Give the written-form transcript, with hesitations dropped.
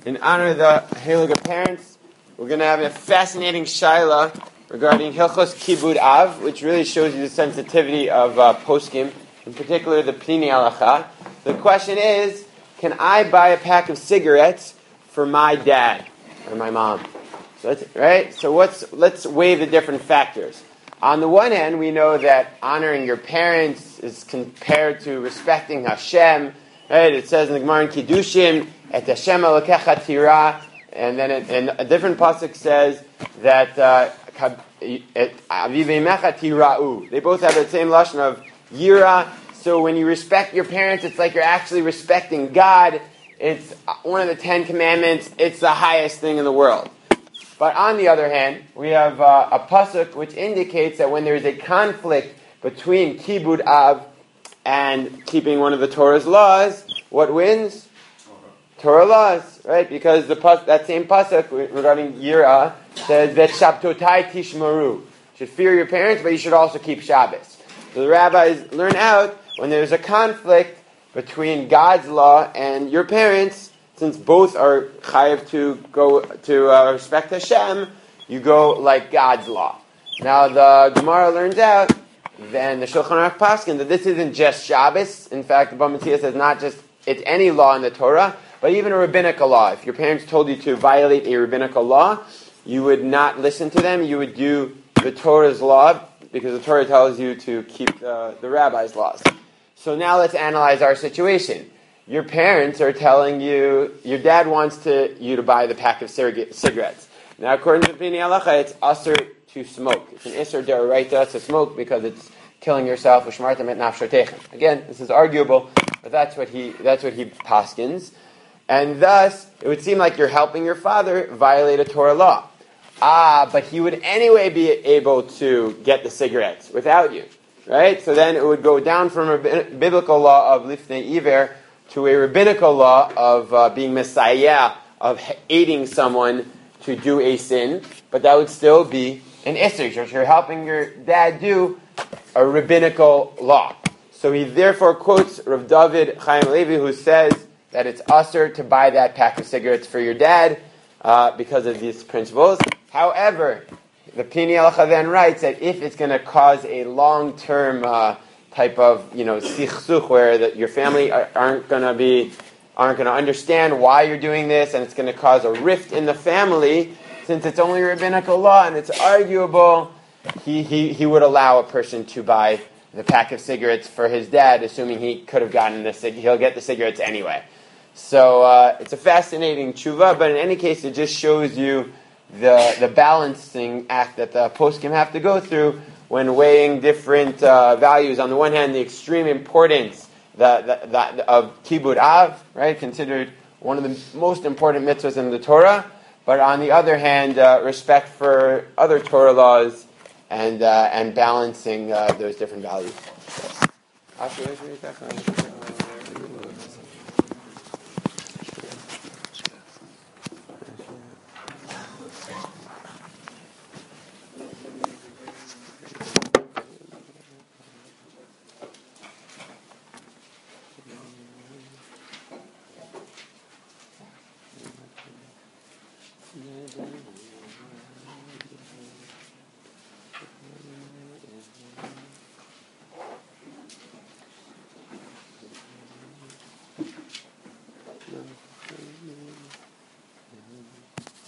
in honor of the Heilige Parents, we're going to have a fascinating shaila regarding Hilchos Kibud Av, which really shows you the sensitivity of poskim, in particular the Plini Halacha. The question is, can I buy a pack of cigarettes for my dad or my mom? So let's weigh the different factors. On the one hand, we know that honoring your parents is compared to respecting Hashem. Right? It says in the Gemara in Kiddushin, "Et Hashem Elokecha Tira," and then a different pasuk says that "Aviv Eimecha Tira'u." They both have the same lashon of yira. So when you respect your parents, it's like you're actually respecting God. It's one of the 10 Commandments. It's the highest thing in the world. But on the other hand, we have a pasuk which indicates that when there is a conflict between Kibud Av and keeping one of the Torah's laws, what wins? Torah laws, right? Because that same pasuk regarding Yira says that Shabtotai Tishmaru. You should fear your parents, but you should also keep Shabbos. So the rabbis learn out when there's a conflict between God's law and your parents, since both are chayav to go to respect Hashem, you go like God's law. Now the Gemara learns out, then the Shulchan Aruch paskin, that this isn't just Shabbos. In fact, the Bava Metzia says not just it's any law in the Torah, but even a rabbinical law. If your parents told you to violate a rabbinical law, you would not listen to them. You would do the Torah's law, because the Torah tells you to keep the rabbi's laws. So now let's analyze our situation. Your parents are telling you, your dad wants you to buy the pack of cigarettes. Now, according to Plini Halacha, it's asur to smoke. It's an isur d'oraita to smoke because it's killing yourself. U'shmartem et nafshotechem. Again, this is arguable, but that's what he paskins. And thus, it would seem like you're helping your father violate a Torah law. But he would anyway be able to get the cigarettes without you, right? So then it would go down from a biblical law of lifnei iver to a rabbinical law of being messiah, of aiding someone to do a sin, but that would still be an isser. You're helping your dad do a rabbinical law. So he therefore quotes Rav David Chaim Levi, who says that it's asur to buy that pack of cigarettes for your dad because of these principles. However, the Plini Halacha then writes that if it's going to cause a long-term type of, sichsuch, where your family aren't going to understand why you're doing this, and it's going to cause a rift in the family, since it's only rabbinical law and it's arguable, he would allow a person to buy the pack of cigarettes for his dad, assuming he could have gotten he'll get the cigarettes anyway. So it's a fascinating tshuva, but in any case, it just shows you the balancing act that the poskim have to go through when weighing different values. On the one hand, the extreme importance of Kibud Av, right, considered one of the most important mitzvahs in the Torah, but on the other hand, respect for other Torah laws and balancing those different values.